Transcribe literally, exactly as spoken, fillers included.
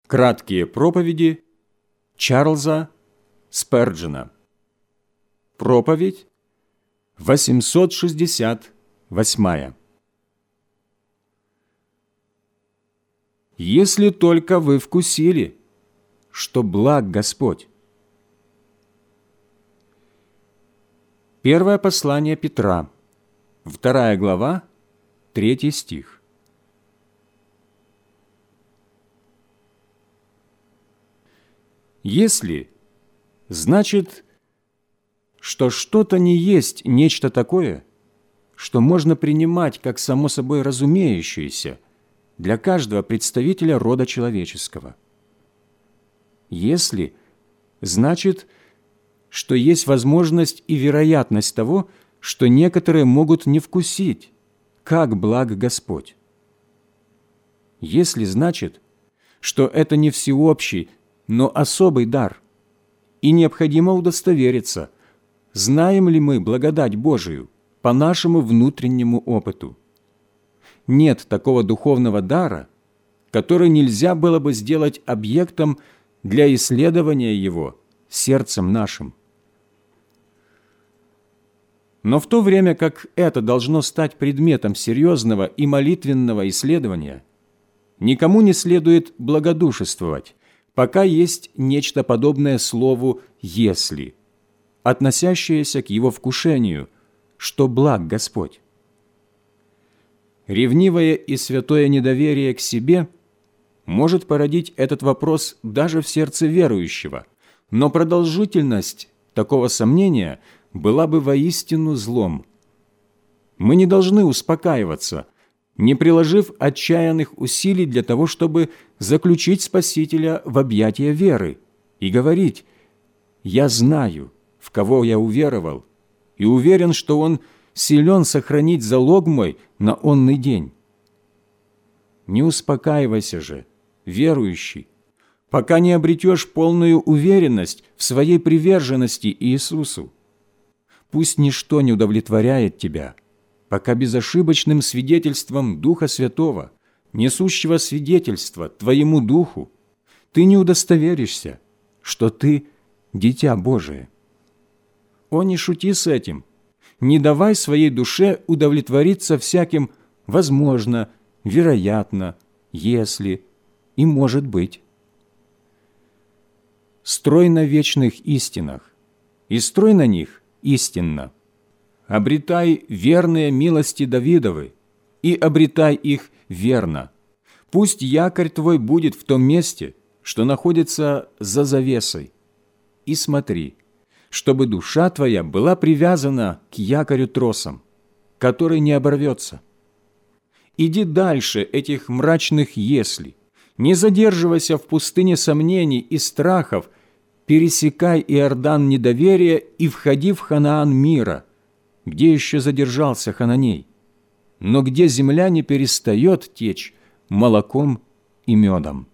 Краткие проповеди Чарльза Сперджена. Проповедь восемьсот шестьдесят восьмая. «Если только вы вкусили, что благ Господь». Первое послание Петра, вторая глава, третий стих. Если, значит, что что-то не есть нечто такое, что можно принимать как само собой разумеющееся для каждого представителя рода человеческого. Если, значит, что есть возможность и вероятность того, что некоторые могут не вкусить, как благ Господь. Если, значит, что это не всеобщий, но особый дар, и необходимо удостовериться, знаем ли мы благодать Божию по нашему внутреннему опыту. Нет такого духовного дара, который нельзя было бы сделать объектом для исследования его сердцем нашим. Но в то время как это должно стать предметом серьезного и молитвенного исследования, никому не следует благодушествовать, пока есть нечто подобное слову «если», относящееся к его вкушению, что благ Господь. Ревнивое и святое недоверие к себе может породить этот вопрос даже в сердце верующего, но продолжительность такого сомнения была бы воистину злом. Мы не должны успокаиваться, не приложив отчаянных усилий для того, чтобы заключить Спасителя в объятия веры и говорить: «Я знаю, в кого я уверовал, и уверен, что Он силен сохранить залог мой на онный день». Не успокаивайся же, верующий, пока не обретешь полную уверенность в своей приверженности Иисусу. Пусть ничто не удовлетворяет тебя, пока безошибочным свидетельством Духа Святого, несущего свидетельство твоему Духу, ты не удостоверишься, что ты дитя Божие. О, не шути с этим, не давай своей душе удовлетвориться всяким «возможно», «вероятно», «если» и «может быть». Строй на вечных истинах, и строй на них истинно. Обретай верные милости Давидовы, и обретай их верно. Пусть якорь твой будет в том месте, что находится за завесой. И смотри, чтобы душа твоя была привязана к якорю тросом, который не оборвется. Иди дальше этих мрачных «если». Не задерживайся в пустыне сомнений и страхов, пересекай Иордан недоверия и входи в Ханаан мира, где еще задержался Хананей, но где земля не перестает течь молоком и медом.